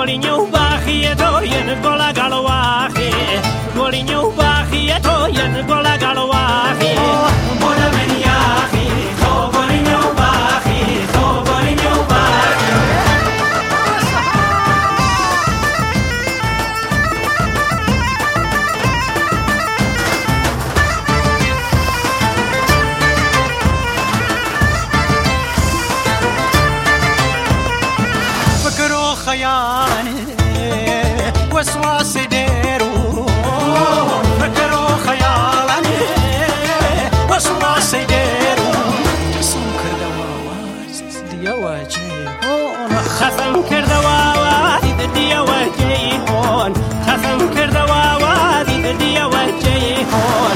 گۆڵینە و باخیەتۆ یەن گۆڵە گەڵەواخی گۆڵینە و باخیەتۆ یەن گۆڵە گەڵەواخی بۆ لە منیاخی تۆ گۆڵینە و باخی تۆ گۆڵینە و باخی خيالي وسواسي ديرو فكروا خيالي وسواسي ديرو سمكر دواوات ديا وجيهون خصم كردواوات ديا وجيهون خصم كردواوات ديا وجيهون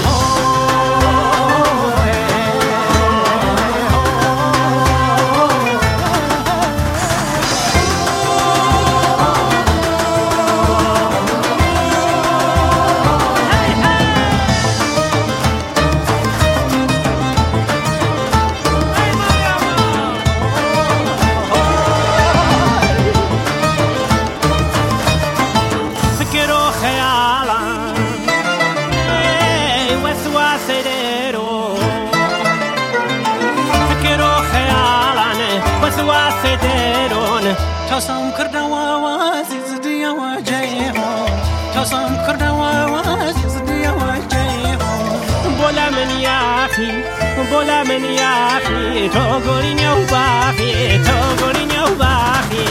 تصم كردوا وازيز ديا وجيهون تصم كردوا وازيز ديا وجيهون بولا من ياخي بولا من ياخي تو قوليني وباخي تو قوليني وباخي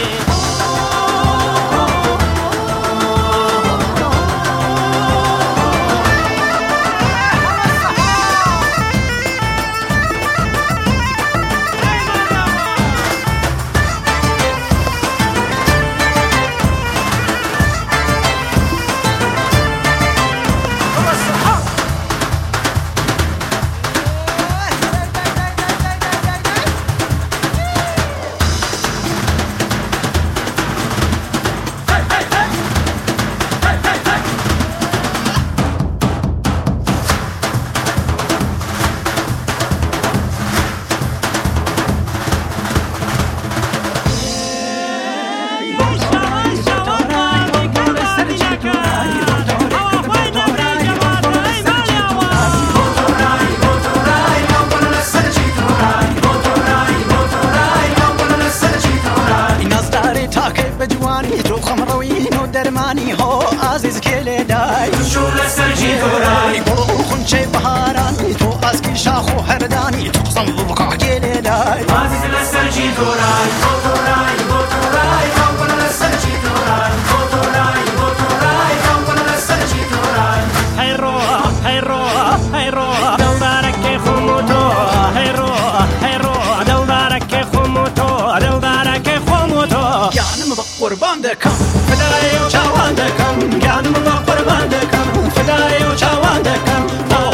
درماني هو عزيز كيلي داي شو لسرجي دوراي بروخن شي بهاراني تو اسكي شاخو هرداني تقسم ببقع كيلي داي عزيز لسرجي دوراي دوراي دوراي كون لسرجي دوراي دوراي دوراي كون لسرجي دوراي هيرو هيرو هيرو دلدارك خموتو هيرو هيرو دلدارك خموتو دلدارك خموتو يعني قربان دكم فداي وجوان دكم يعني قربان دكم فداي وجوان دكم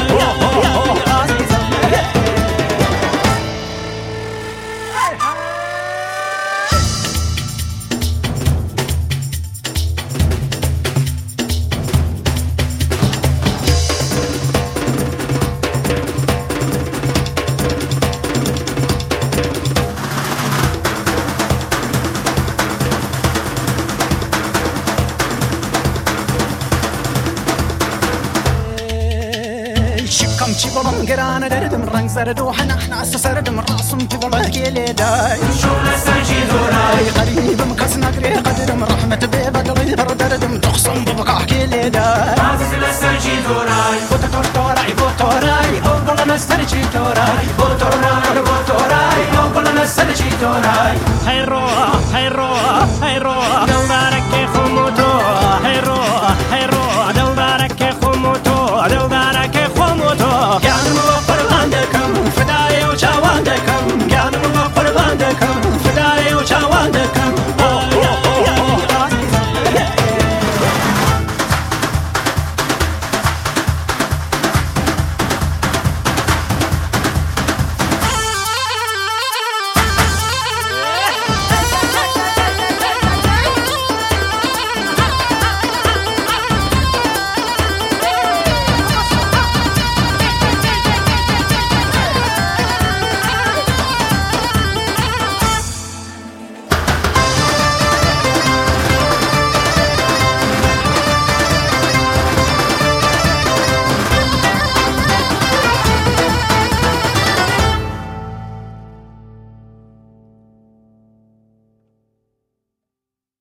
كم شي بلن قرانا دردم رنگ زرد وحنا احنا سردم راسم في ضلك يليداي شو لسجي دوراي قريب مكس نقري قدرم رحمة بيبقري دردم تخصم ببقع كيليداي عزيز لسجي دوراي بوتوراي بوتوراي بوبل لسجي دوراي بوتوراي بوتوراي بوبل لسجي دوراي هيرو هيرو